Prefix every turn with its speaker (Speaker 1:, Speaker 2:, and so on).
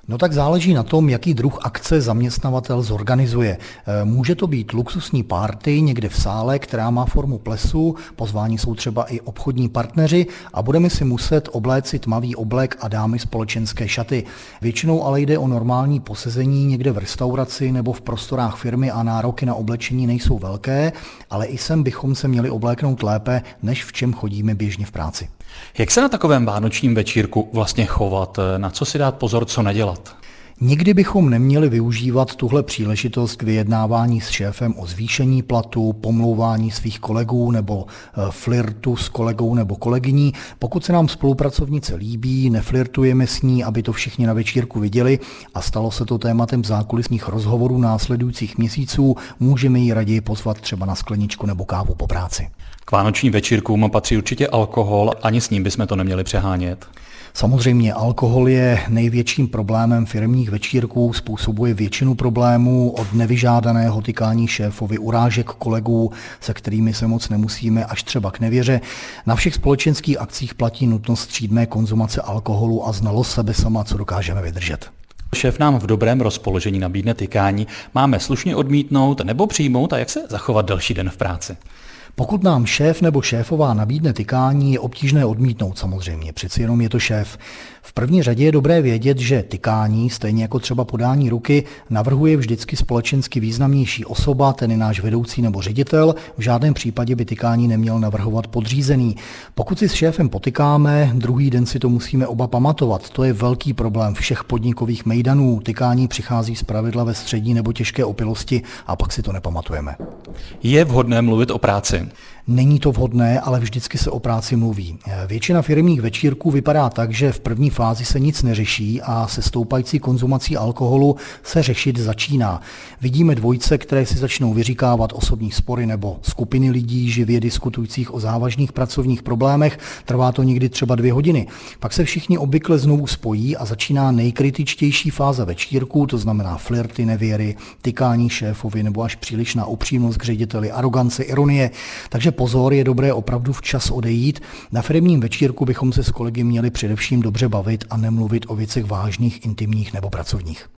Speaker 1: No tak záleží na tom, jaký druh akce zaměstnavatel zorganizuje. Může to být luxusní party někde v sále, která má formu plesu, pozváni jsou třeba i obchodní partneři a budeme si muset obléci tmavý oblek a dámy společenské šaty. Většinou ale jde o normální posezení někde v restauraci nebo v prostorách firmy a nároky na oblečení nejsou velké, ale i sem bychom se měli obléknout lépe, než v čem chodíme běžně v práci.
Speaker 2: Jak se na takovém vánočním večírku vlastně chovat? Na co si dát pozor, co nedělat?
Speaker 1: Nikdy bychom neměli využívat tuhle příležitost k vyjednávání s šéfem o zvýšení platu, pomlouvání svých kolegů nebo flirtu s kolegou nebo kolegyní. Pokud se nám spolupracovnice líbí, neflirtujeme s ní, aby to všichni na večírku viděli a stalo se to tématem zákulisních rozhovorů následujících měsíců, můžeme ji raději pozvat třeba na skleničku nebo kávu po práci.
Speaker 2: K vánočním večírkům patří určitě alkohol, ani s ním bychom to neměli přehánět.
Speaker 1: Samozřejmě alkohol je největším problémem firemních večírků, způsobuje většinu problémů od nevyžádaného tykání šéfovi, urážek kolegů, se kterými se moc nemusíme, až třeba k nevěře. Na všech společenských akcích platí nutnost střídmé konzumace alkoholu a znalost sebe sama, co dokážeme vydržet.
Speaker 2: Šéf nám v dobrém rozpoložení nabídne tykání, máme slušně odmítnout nebo přijmout a jak se zachovat další den v práci?
Speaker 1: Pokud nám šéf nebo šéfová nabídne tykání, je obtížné odmítnout samozřejmě, přeci jenom je to šéf. V první řadě je dobré vědět, že tykání, stejně jako třeba podání ruky, navrhuje vždycky společensky významnější osoba, ten je náš vedoucí nebo ředitel, v žádném případě by tykání neměl navrhovat podřízený. Pokud si s šéfem potykáme, druhý den si to musíme oba pamatovat, to je velký problém všech podnikových mejdanů, tykání přichází zpravidla ve střední nebo těžké opilosti a pak si to nepamatujeme.
Speaker 2: Je vhodné mluvit o práci?
Speaker 1: Není to vhodné, ale vždycky se o práci mluví. Většina firemních večírků vypadá tak, že v první fázi se nic neřeší a se stoupající konzumací alkoholu se řešit začíná. Vidíme dvojce, které si začnou vyříkávat osobní spory nebo skupiny lidí živě diskutujících o závažných pracovních problémech. Trvá to někdy třeba 2 hodiny. Pak se všichni obvykle znovu spojí a začíná nejkritičtější fáze večírku, to znamená flirty, nevěry, tykání šéfovi nebo až přílišná upřímnost k řediteli, arogance, ironie. Takže pozor, je dobré opravdu včas odejít. Na firemním večírku bychom se s kolegy měli především dobře bavit a nemluvit o věcech vážných, intimních nebo pracovních.